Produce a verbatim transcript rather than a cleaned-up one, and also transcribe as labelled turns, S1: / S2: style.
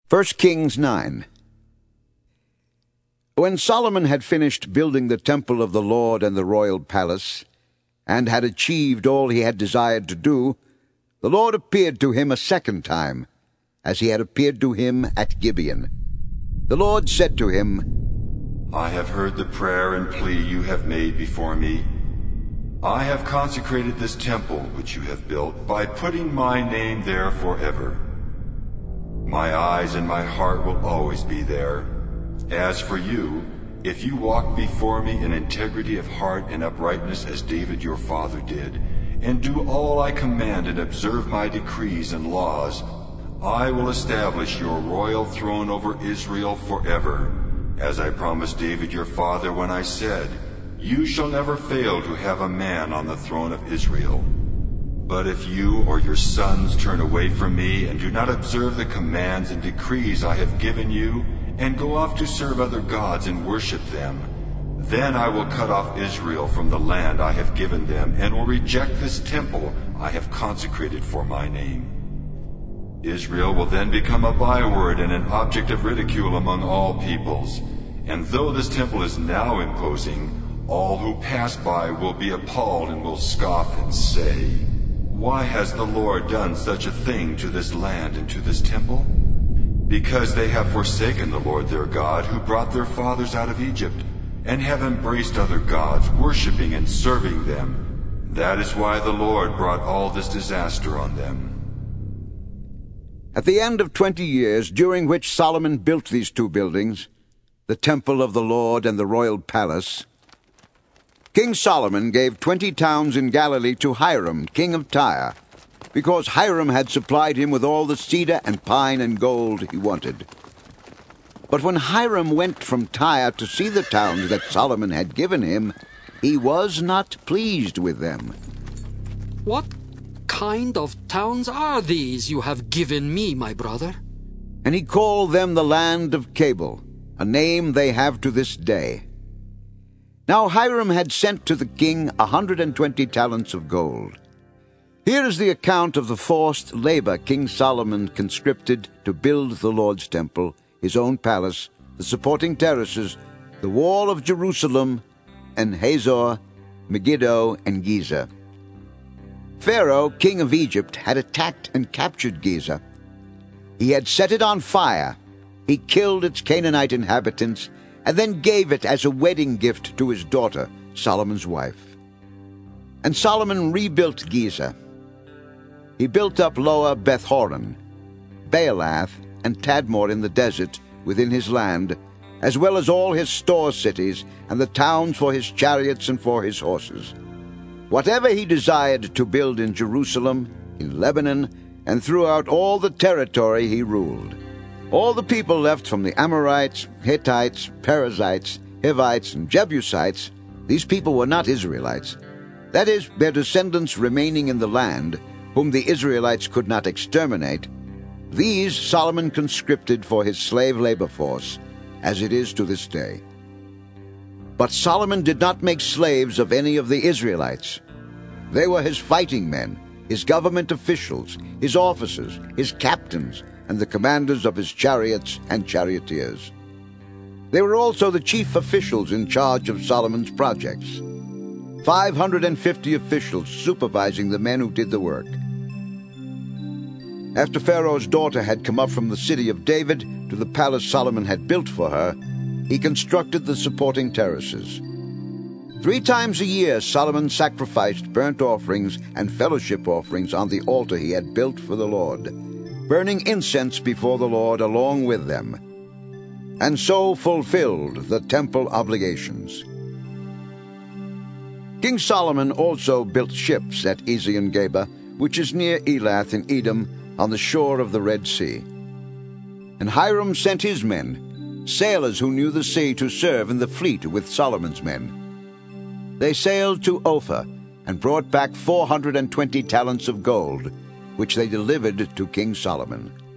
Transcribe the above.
S1: First Kings nine. When Solomon had finished building the temple of the Lord and the royal palace, and had achieved all he had desired to do, the Lord appeared to him a second time, as he had appeared to him at Gibeon. The Lord said to him,
S2: I have heard the prayer and plea you have made before me. I have consecrated this temple which you have built by putting my name there forever. My eyes and my heart will always be there. As for you, if you walk before me in integrity of heart and uprightness as David your father did, and do all I command and observe my decrees and laws, I will establish your royal throne over Israel forever, as I promised David your father when I said, You shall never fail to have a man on the throne of Israel. But if you or your sons turn away from me and do not observe the commands and decrees I have given you, and go off to serve other gods and worship them, then I will cut off Israel from the land I have given them, and will reject this temple I have consecrated for my name. Israel will then become a byword and an object of ridicule among all peoples. And though this temple is now imposing, all who pass by will be appalled and will scoff and say, Why has the Lord done such a thing to this land and to this temple? Because they have forsaken the Lord their God, who brought their fathers out of Egypt, and have embraced other gods, worshipping and serving them. That is why the Lord brought all this disaster on them.
S1: At the end of twenty years, during which Solomon built these two buildings, the temple of the Lord and the royal palace, King Solomon gave twenty towns in Galilee to Hiram, king of Tyre, because Hiram had supplied him with all the cedar and pine and gold he wanted. But when Hiram went from Tyre to see the towns that Solomon had given him, he was not pleased with them.
S3: What kind of towns are these you have given me, my brother?
S1: And he called them the land of Cabul, a name they have to this day. Now Hiram had sent to the king a hundred and twenty talents of gold. Here is the account of the forced labor King Solomon conscripted to build the Lord's temple, his own palace, the supporting terraces, the wall of Jerusalem, and Hazor, Megiddo, and Giza. Pharaoh, king of Egypt, had attacked and captured Giza. He had set it on fire. He killed its Canaanite inhabitants, and then gave it as a wedding gift to his daughter, Solomon's wife. And Solomon rebuilt Giza. He built up Lower Beth-horon, Baalath, and Tadmor in the desert within his land, as well as all his store cities and the towns for his chariots and for his horses. Whatever he desired to build in Jerusalem, in Lebanon, and throughout all the territory he ruled. All the people left from the Amorites, Hittites, Perizzites, Hivites, and Jebusites, these people were not Israelites. That is, their descendants remaining in the land, whom the Israelites could not exterminate, these Solomon conscripted for his slave labor force, as it is to this day. But Solomon did not make slaves of any of the Israelites. They were his fighting men, his government officials, his officers, his captains, and the commanders of his chariots and charioteers. They were also the chief officials in charge of Solomon's projects, five hundred and fifty officials supervising the men who did the work. After Pharaoh's daughter had come up from the city of David to the palace Solomon had built for her, he constructed the supporting terraces. Three times a year Solomon sacrificed burnt offerings and fellowship offerings on the altar he had built for the Lord, burning incense before the Lord along with them, and so fulfilled the temple obligations. King Solomon also built ships at Ezion-Geber, which is near Elath in Edom, on the shore of the Red Sea. And Hiram sent his men, sailors who knew the sea, to serve in the fleet with Solomon's men. They sailed to Ophir and brought back four hundred and twenty talents of gold, which they delivered to King Solomon.